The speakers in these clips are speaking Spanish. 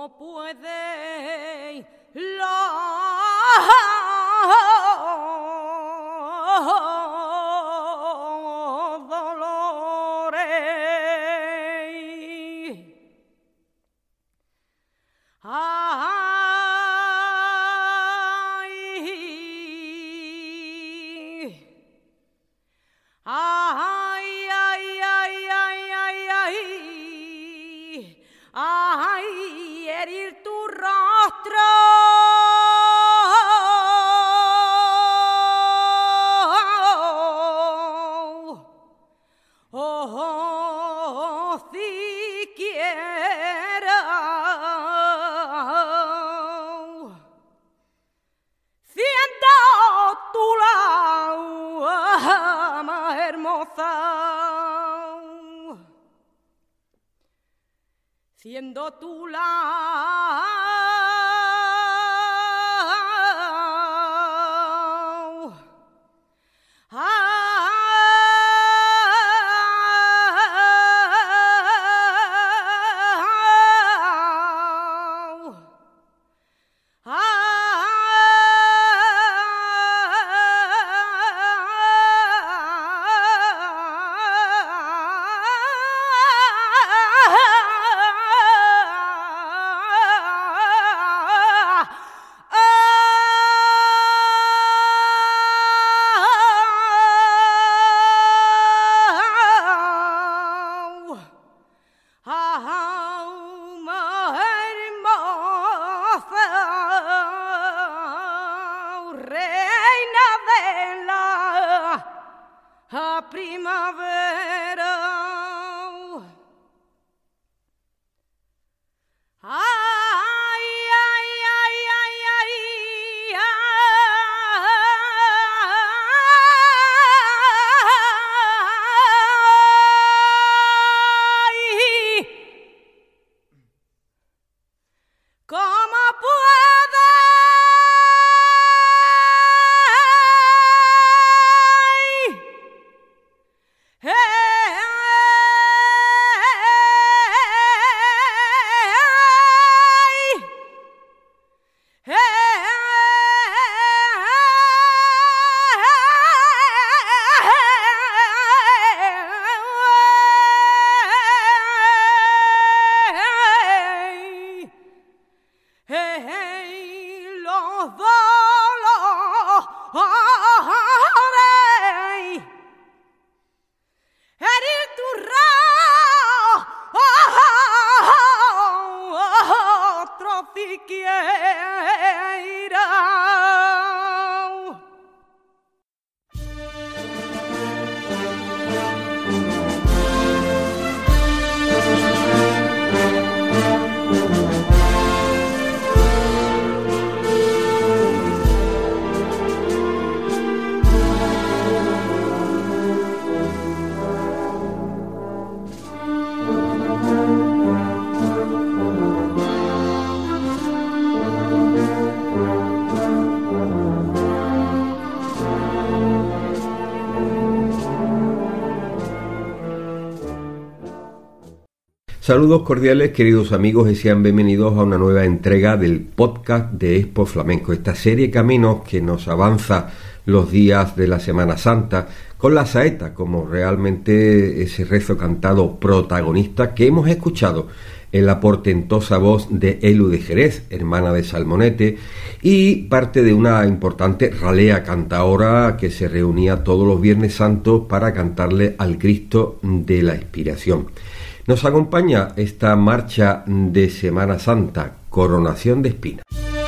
¿Cómo puede los dolores herir tu rostro? Siquiera siendo tú la más hermosa, siendo tú la primavera. Ay, ay, ay, ay, ay, ay. ¿Cómo puede los dolores herir tu rostro siquiera? Saludos cordiales, queridos amigos, y sean bienvenidos a una nueva entrega del podcast de Expo Flamenco, esta serie Caminos que nos avanza los días de la Semana Santa con la saeta como realmente ese rezo cantado protagonista que hemos escuchado en la portentosa voz de Elu de Jerez, hermana de Salmonete, y parte de una importante ralea cantaora que se reunía todos los Viernes Santos para cantarle al Cristo de la Expiración. Nos acompaña esta marcha de Semana Santa, Coronación de Espinas.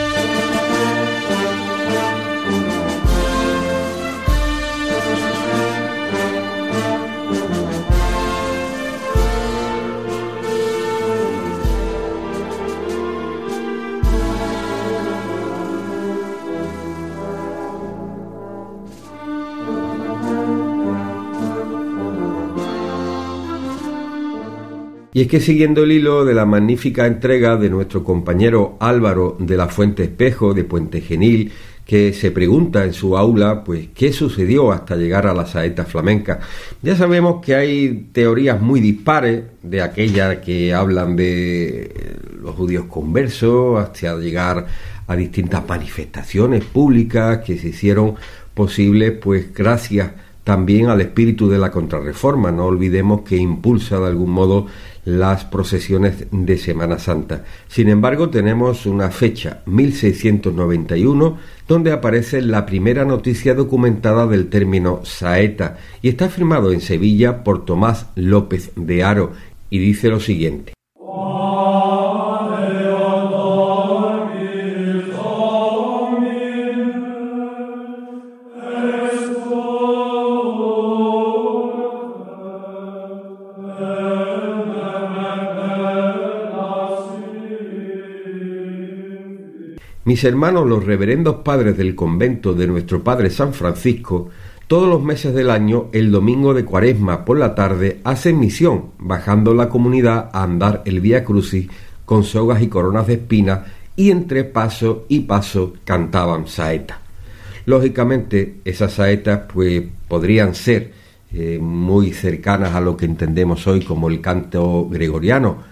Y es que siguiendo el hilo de la magnífica entrega de nuestro compañero Álvaro de la Fuente Espejo de Puente Genil, que se pregunta en su aula, pues, ¿qué sucedió hasta llegar a la saeta flamenca? Ya sabemos que hay teorías muy dispares, de aquellas que hablan de los judíos conversos, hasta llegar a distintas manifestaciones públicas que se hicieron posibles, pues gracias también al espíritu de la Contrarreforma. No olvidemos que impulsa de algún modo las procesiones de Semana Santa. Sin embargo, tenemos una fecha, 1691, donde aparece la primera noticia documentada del término saeta, y está firmado en Sevilla por Tomás López de Haro, y dice lo siguiente. Mis hermanos, los reverendos padres del convento de nuestro Padre San Francisco, todos los meses del año, el domingo de Cuaresma por la tarde, hacen misión, bajando la comunidad a andar el Vía Crucis con sogas y coronas de espinas, y entre paso y paso cantaban saetas. Lógicamente, esas saetas pues podrían ser muy cercanas a lo que entendemos hoy como el canto gregoriano.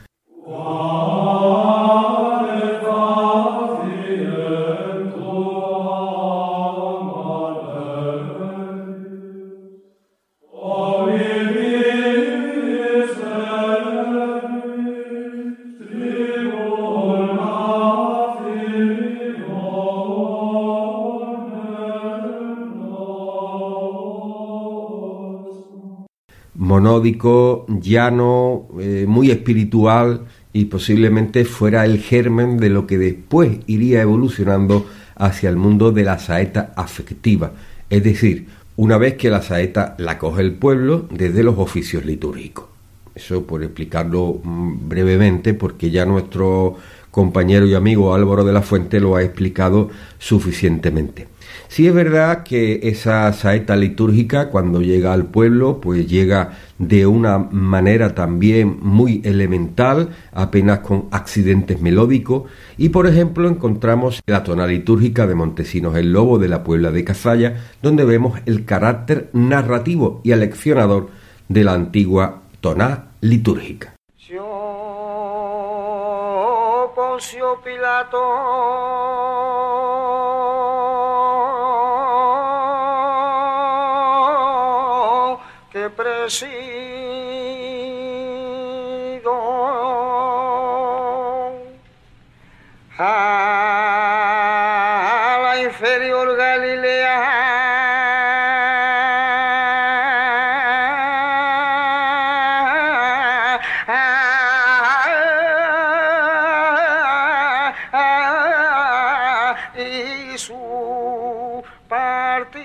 Monódico, llano, muy espiritual, y posiblemente fuera el germen de lo que después iría evolucionando hacia el mundo de la saeta afectiva, es decir, una vez que la saeta la coge el pueblo desde los oficios litúrgicos. Eso por explicarlo brevemente, porque ya nuestro compañero y amigo Álvaro de la Fuente lo ha explicado suficientemente. Sí es verdad que esa saeta litúrgica, cuando llega al pueblo, pues llega de una manera también muy elemental, apenas con accidentes melódicos, y por ejemplo encontramos la tonal litúrgica de Montesinos el Lobo de la Puebla de Cazalla, donde vemos el carácter narrativo y aleccionador de la antigua tonal litúrgica. Yo, Poncio Pilato, que presido a la inferior Galilea, y su partido.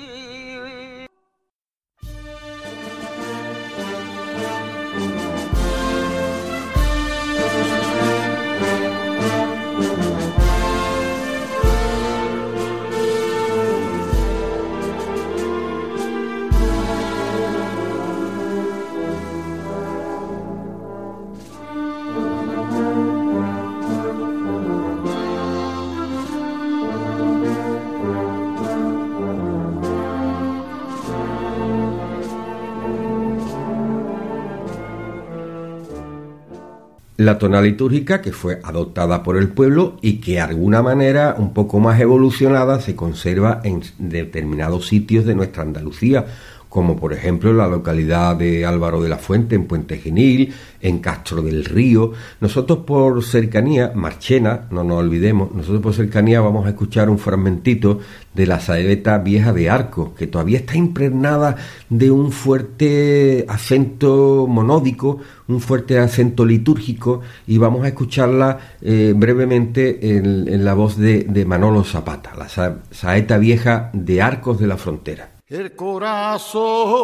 La tonal litúrgica, que fue adoptada por el pueblo y que de alguna manera un poco más evolucionada se conserva en determinados sitios de nuestra Andalucía, como por ejemplo en la localidad de Álvaro de la Fuente, en Puente Genil, en Castro del Río. Nosotros por cercanía, Marchena, no nos olvidemos, nosotros por cercanía vamos a escuchar un fragmentito de la saeta vieja de Arcos, que todavía está impregnada de un fuerte acento monódico, un fuerte acento litúrgico, y vamos a escucharla brevemente en la voz de Manolo Zapata, la saeta vieja de Arcos de la Frontera. El corazón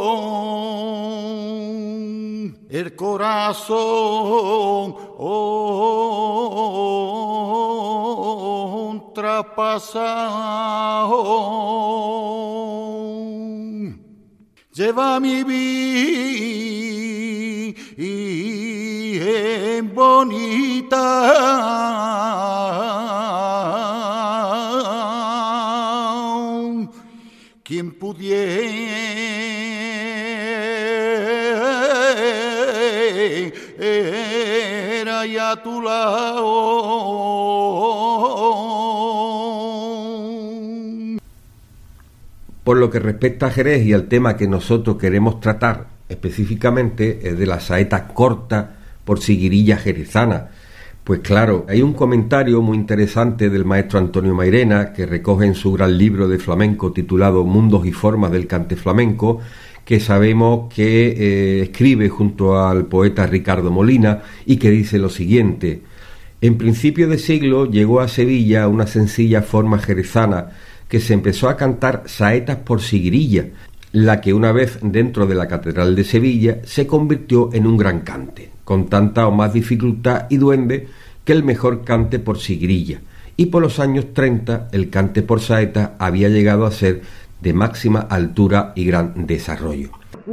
traspasado lleva mi vida bonita. Quien pudiera hay a tu lado. Por lo que respecta a Jerez y al tema que nosotros queremos tratar específicamente es de la saeta corta por siguirilla jerezana. Pues claro, hay un comentario muy interesante del maestro Antonio Mairena que recoge en su gran libro de flamenco titulado Mundos y formas del cante flamenco, que sabemos que escribe junto al poeta Ricardo Molina y que dice lo siguiente: en principio de siglo llegó a Sevilla una sencilla forma jerezana que se empezó a cantar saetas por siguirilla, la que una vez dentro de la Catedral de Sevilla se convirtió en un gran cante, con tanta o más dificultad y duende que el mejor cante por siguirilla, y por los años 30 el cante por saeta había llegado a ser de máxima altura y gran desarrollo.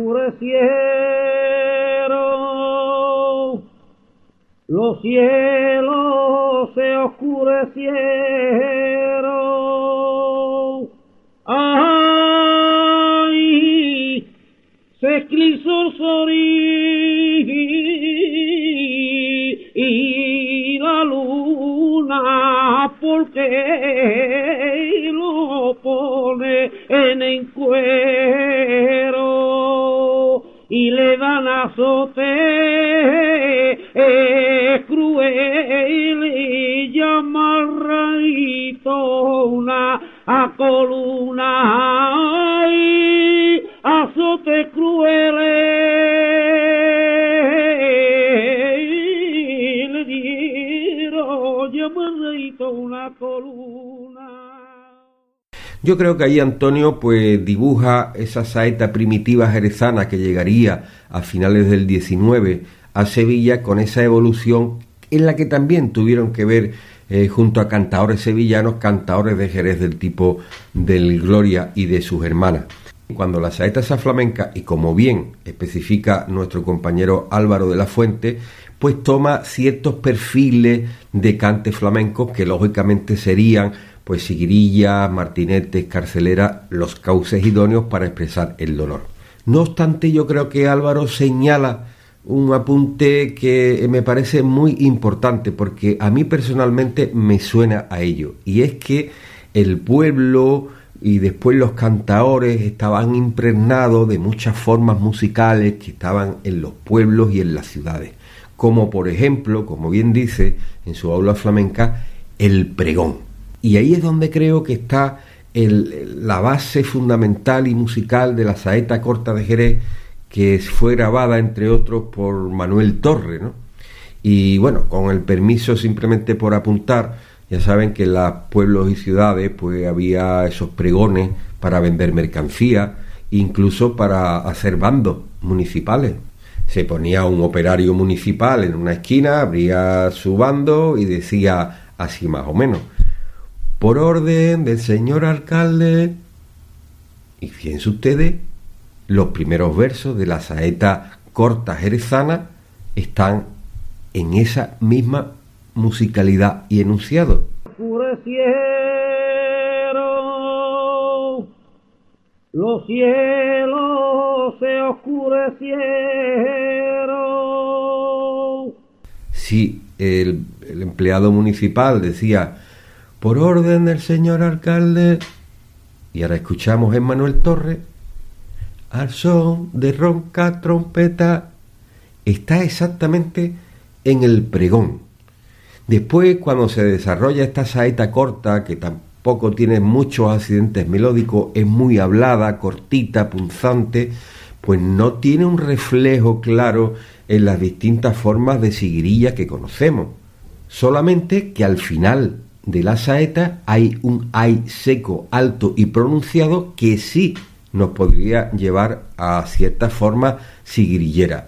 Los cielos se oscurecieron, ay, se esclisó el sol y la luna, porque lo pone en encuero y le dan azote cruel y llamarraito una a columna y azote cruel le dieron llamarraito una columna. Yo creo que ahí Antonio pues dibuja esa saeta primitiva jerezana que llegaría a finales del 19 a Sevilla con esa evolución en la que también tuvieron que ver junto a cantaores sevillanos, cantaores de Jerez del tipo del Gloria y de sus hermanas. Cuando la saeta sea flamenca, y como bien especifica nuestro compañero Álvaro de la Fuente, pues toma ciertos perfiles de cante flamencos que lógicamente serían pues siguirilla, martinetes, carcelera, los cauces idóneos para expresar el dolor. No obstante, yo creo que Álvaro señala un apunte que me parece muy importante, porque a mí personalmente me suena a ello, y es que el pueblo y después los cantaores estaban impregnados de muchas formas musicales que estaban en los pueblos y en las ciudades, como por ejemplo, como bien dice en su aula flamenca, el pregón. Y ahí es donde creo que está la base fundamental y musical de la saeta corta de Jerez, que fue grabada, entre otros, por Manuel Torre, ¿no? Y bueno, con el permiso simplemente por apuntar, ya saben que en los pueblos y ciudades pues había esos pregones para vender mercancía, incluso para hacer bandos municipales. Se ponía un operario municipal en una esquina, abría su bando y decía así más o menos: por orden del señor alcalde. Y fíjense ustedes, los primeros versos de la saeta corta jerezana están en esa misma musicalidad y enunciado. Oscurecieron, los cielos se oscurecieron. Sí, el empleado municipal decía: por orden del señor alcalde. Y ahora escuchamos en Manuel Torre: al son de ronca trompeta. Está exactamente en el pregón. Después, cuando se desarrolla esta saeta corta, que tampoco tiene muchos accidentes melódicos, es muy hablada, cortita, punzante, pues no tiene un reflejo claro en las distintas formas de siguirilla que conocemos. Solamente que al final de la saeta hay un ay seco, alto y pronunciado que sí nos podría llevar a cierta forma siguirillera.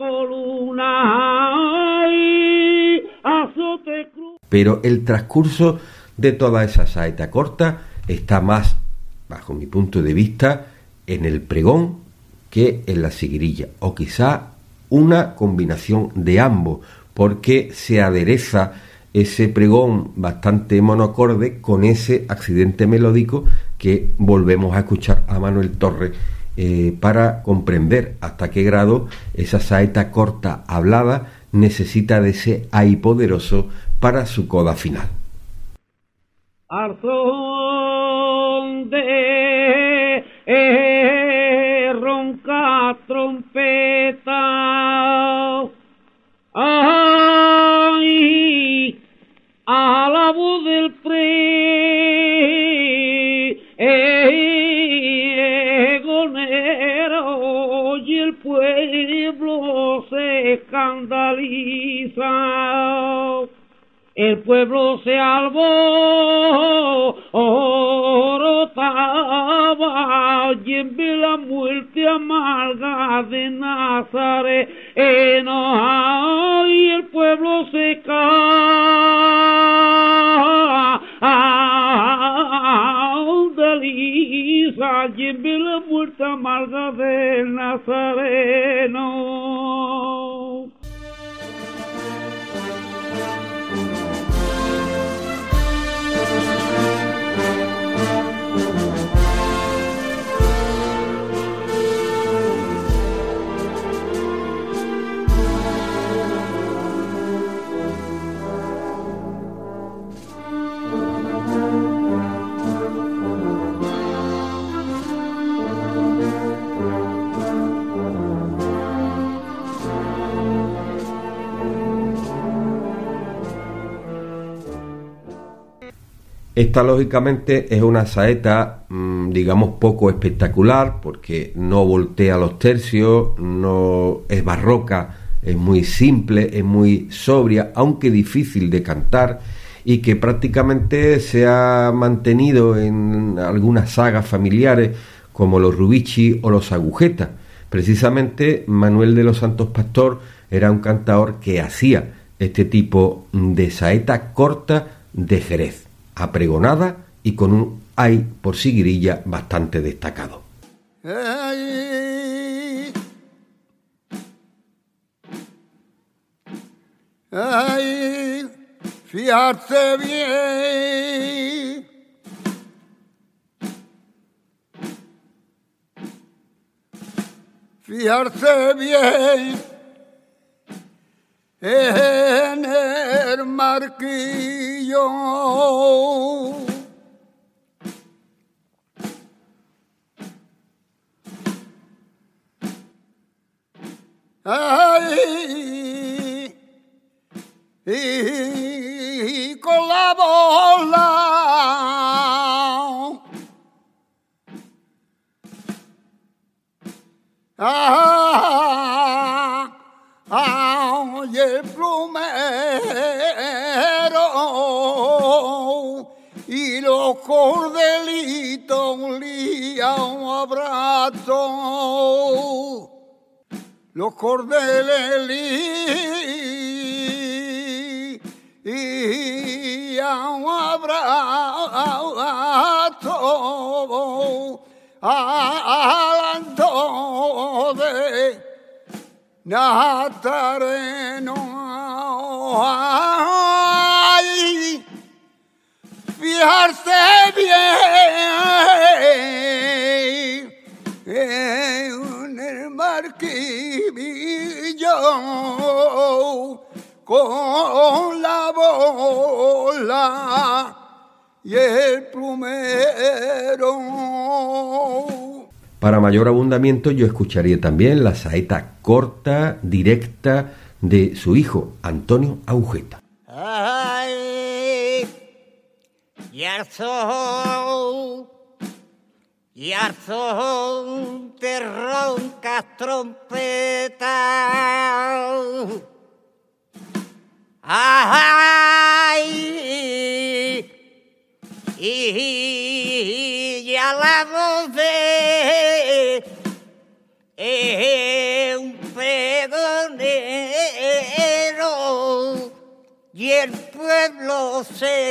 Pero el transcurso de toda esa saeta corta está más, bajo mi punto de vista, en el pregón que en la siguirilla, o quizá una combinación de ambos, porque se adereza ese pregón bastante monocorde con ese accidente melódico que volvemos a escuchar a Manuel Torres para comprender hasta qué grado esa saeta corta hablada necesita de ese ay poderoso para su coda final. Al son de ronca trompeta, ay, a la voz del pregonero y el pueblo se escandaliza. El pueblo se alborotaba y en ve la muerte amarga de Nazareno, y el pueblo se escandaliza y en ve la muerte amarga de Nazareno. Esta lógicamente es una saeta, digamos, poco espectacular, porque no voltea los tercios, no es barroca, es muy simple, es muy sobria, aunque difícil de cantar, y que prácticamente se ha mantenido en algunas sagas familiares como los Rubici o los Agujetas. Precisamente Manuel de los Santos Pastor era un cantador que hacía este tipo de saeta corta de Jerez, apregonada y con un ay por siguirilla bastante destacado. Ay, ay, fijarse bien, fijarse bien en el marquillo, ay, y con la bola, y el plumero y los cordelitos un día un abrazo, los cordeles y un abrazo alto de Nazareno. Ay, fijarse bien en el marquillo con la bola y el plumero. Para mayor abundamiento yo escucharía también la saeta corta, directa de su hijo, Antonio Agujeta. Ay, y al son de roncas trompetas. Ay, y a la voz de un pregonero y el pueblo se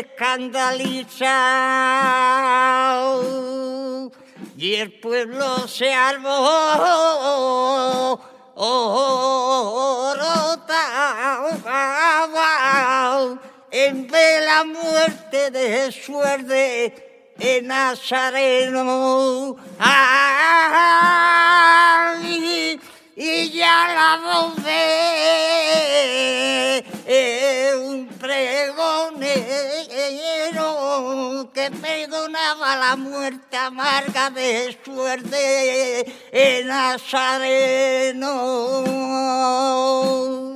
escandaliza y el pueblo se alborota en ve la muerte de Jesús de Nazareno. Ay, y ya la voz de que perdonaba la muerte amarga de suerte en Nazareno.